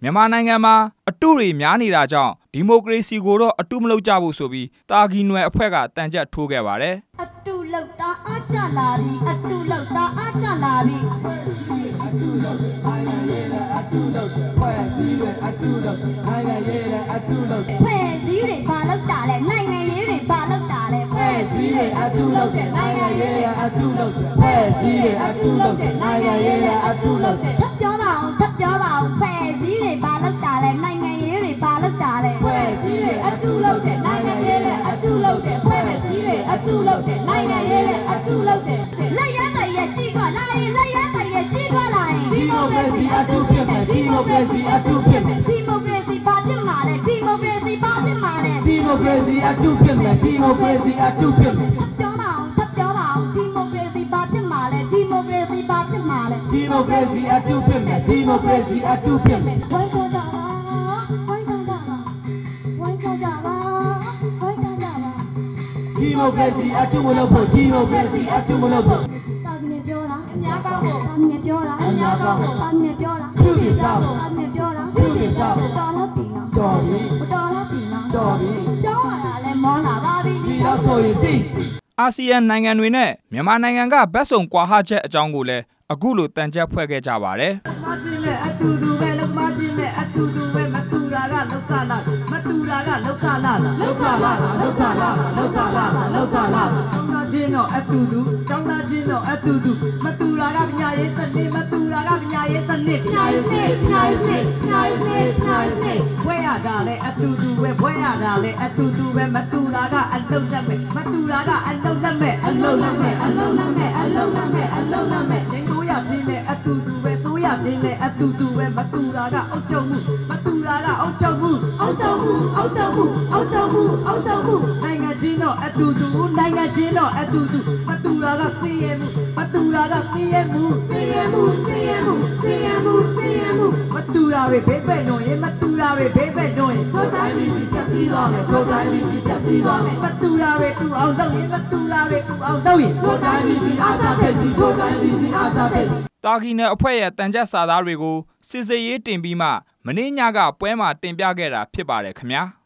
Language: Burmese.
မြန်မာနိုင်ငံမှာအတုတွေများနေတာကြောင့်ဒီမိုကရေစီကိုတော့အတုမလုပ်ကြဘူးဆိုပြီးတာဂီနွယ်အဖွဲ့ကတန်ကြပ်ထိုးခဲ့ပါတယ်အတုလောက်တာအားကြလာပြီအတုလောက်တာအားကြလာပြီအတုလောက်နိုင်ငံရေးနဲ့အတုလောက်ဖွဲ့စည်းတွေအတုလောက်နိုင်ငံရေးနဲ့အတုလောက်ဖွဲ့စည်းတွေဘာလောက်တာလဲနိုင်ငံရေးတွေဘာလောက်တာလဲဖွဲ့စည်းတွေအတုလောက်တဲ့နိုင်ငံရေးနဲ့အတုလောက်ဖွဲ့စည်းတွေအတုလောက်တဲ့နိုင်ငံရေးနဲ့အတုလောက်ထပ်ပြောပါအောင်ဖွဲ့စည်းတွေဘာလောက်တာလဲနိုင်ငံရေးတွေဘာလောက်တာလဲဖွဲ့စည်းတွေအတုလောက်တဲ့နိုင်ငံရေးနဲ့အတုလောက်တဲ့ဖွဲ့စည်းတွေအတုလောက်တဲ့နိုင်ငံရေးနဲ့အတုလောက်တဲ့လက်ရမ်းရဲ့ကြီးကလာရင်လက်ရမ်းရဲ့ကြီးကလာရင်ဒီမိုကရေစီအတုဖြစ်မယ်ဒီမိုကရေစီအတုဖြစ်မယ်ဒီမိုကရေစီဘာဖြစ်မှာလဲဒီမိုကရေစီဘာဖြစ်မှာလဲဒီမိုကရေစီအတုဖြစ်မယ်ဒီမိုကရေစီအတုဖြစ်မယ်ထပ်ပြောပါအောင်ဒီမိုကရေစီဘာဖြစ်မှာလဲဒီမိုကရေစီဘာဖြစ်မှာလဲဒီမိုကရေစီအတုဖြစ်မယ်ဒီမိုကရေစီအတုဖြစ်မယ်ဝိုင်းကြကြပါဝိုင်းကြကြပါဝိုင်းကြကြပါဝိုင်းကြကြပါဒီမိုကရေစီအတုမလုပ်ဖို့ဒီမိုကရေစီအတုမလုပ်ဖို့တာမင်းပြောတာအများကောင်းဖို့တာမင်းပြောတာအများကောင်းဖို့တာမင်းပြောတာပြုပြင်ကြဖို့တာမင်းပြောတာပြုပြင်ကြဖို့တော်လို့ပြီနော်တော်ပြီတော်လို့ပြီနော်တော်ပြီကျောင်းရတာလည်းမောလာပါပြီဒီတော့ဆိုရင်သိအာဆီယံနိုင်ငံတွေနဲ့မြန်မာနိုင်ငံကဘက်စုံကွာဟချက်အကြောင်းကိုလည်းအခုလိုတန်ကြပ်ဖွဲ့ခဲ့ကြပါတယ်မချင်းနဲ့အတူတူပဲလောက်မချင်းနဲ့အတူတူပဲမတူတာကလောက်ကလာမတူတာကလောက်ကလာလောက်ကလာလောက်ကလာလောက်ကလာလောက်ကလာကျောင်းသားချင်းတော့အတူတူကျောင်းသားချင်းတော့အတူတူမတူတာကပညာရေးစနစ်မတူတာကပညာရေးစနစ်ပညာရေးစနစ်ပညာရေးစနစ်ပညာရေးစနစ်ပညာရေးစနစ်ဘွဲရတာလည်းအတူတူပဲဘွဲရတာလည်းအတူတူပဲမတူတာကအလုံးလက်မဲ့မတူတာကအလုံးလက်မဲ့အလုံးလက်မဲ့အလုံးလက်မဲ့အလုံးလက်မဲ့အလုံးလက်မဲ့ငိုးရချင်းနဲ့အတူတူပဲဆိုရချင်းနဲ့အတူတူပဲမတူတာကအုတ်ချုပ်မှုမတူတာကအုတ်ချုပ်မှုအုတ်ချုပ်မှုအုတ်ချုပ်မှုအုတ်ချုပ်မှုအုတ်ချုပ်မှုနိုင်ငံချင်းတော့အတူတူနိုင်ငံချင်းတော့အတူတူမတူတာကစီးရဲမှုမတူတာကစီးရဲမှုစီးရဲမှုစီးရဲမှုစီးရဲမှုစီးရဲမှုမတူတာတွေဘေးပဲ့ညွှန်ရင်မတူတာတွေဘေးပဲ့ညွှန်ရင်ကိုယ်တိုင်းပြည်ပြည့်စည်သွားမယ်ကိုယ်တိုင်းပြည်ပြည့်စည်သွားမယ်မတူတာတွေတူအောင်လုပ်ရင်မတူတာတွေတူအောင်လုပ်ရင်ကိုယ်တိုင်းပြည်အားစားဖြစ်ပြီးကိုယ်တိုင်းပြည်အားစားဖြစ်တာဂီနယ်အဖွဲ့ရဲ့တန်ကြပ်စာသားတွေကိုစစ်စေးရေးတင်ပြီးမှမင်းညကပွဲမှာတင်ပြခဲ့တာဖြစ်ပါတယ်ခင်ဗျာ